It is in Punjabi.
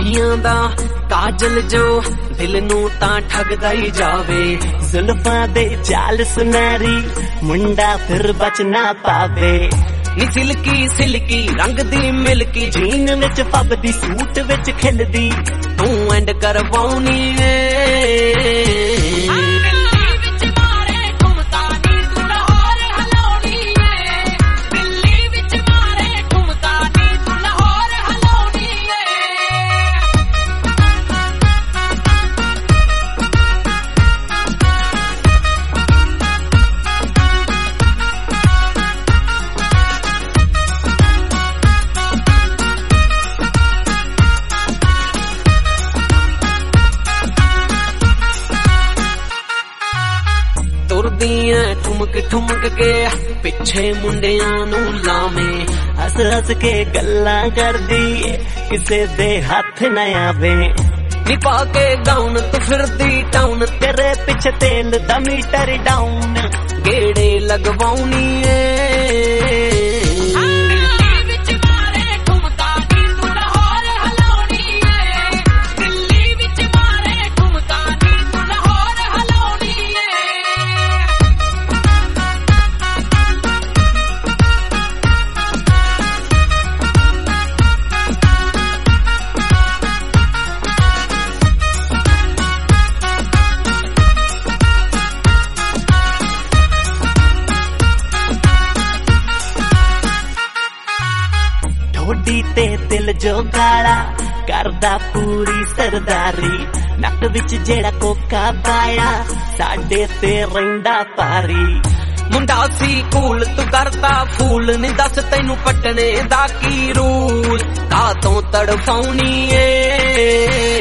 ਅੱਖੀਆਂ ਦਾ ਕਾਜਲ ਜੋ ਦਿਲ ਨੂੰ ਤਾਂ ਠੱਗਦਾ ਹੀ ਜਾਵੇ। ਜ਼ੁਲਫਾਂ ਦੇ ਜਾਲ ਸੁਨਹਿਰੀ ਮੁੰਡਾ ਫਿਰ ਬਚ ਨਾ ਪਾਵੇ। ਨੀ ਸਿਲਕੀ ਸਿਲਕੀ ਰੰਗ ਦੀ ਮਿਲਕੀ ਜੀਨ ਵਿੱਚ ਫੱਬਦੀ ਸੂਟ ਵਿੱਚ ਖਿਲਦੀ ਤੂੰ ਐਂਡ ਕਰਵਾਉਣੀ ਏ। ਤੁਰਦੀਆਂ ਠੁਮਕ ਠੁਮਕ ਕੇ ਪਿੱਛੇ ਮੁੰਡਿਆਂ ਨੂੰ ਲਾਵੇਂ। ਹੱਸ ਹੱਸ ਕੇ ਗੱਲਾਂ ਕਰਦੀ ਕਿਸੇ ਦੇ ਹੱਥ ਨਾ ਆਵੇ। ਨੀ ਪਾ ਕੇ ਗਾਉਨ ਤੂੰ ਫਿਰਦੀ ਟਾਊਨ ਤੇਰੇ ਪਿੱਛੇ ਤੇਲ ਦਾ ਮੀਟਰ ਡਾਊਨ ਗੇੜੇ ਲਗਵਾਉਣੀ ਏ। ਢੋਡੀ ਤੇ ਦਿਲ ਜੋ ਗਾਲਾ ਕਰਦਾ ਪੂਰੀ ਸਰਦਾਰੀ। ਨੱਕ ਵਿੱਚ ਜਿਹੜਾ ਕੋਕਾ ਪਾਇਆ ਸਾਡੇ ਤੇ ਰਹਿੰਦਾ ਪਾਰੀ। ਮੁੰਡਾ ਸੀ ਕੂਲ ਤੂੰ ਕਰਦਾ ਫੂਲ ਨੀ ਦੱਸ ਤੈਨੂੰ ਪਟਣੇ ਦਾ ਕੀ ਰੂਲ ਕਾਤੋਂ ਤੜਫਾਉਣੀ ਏ।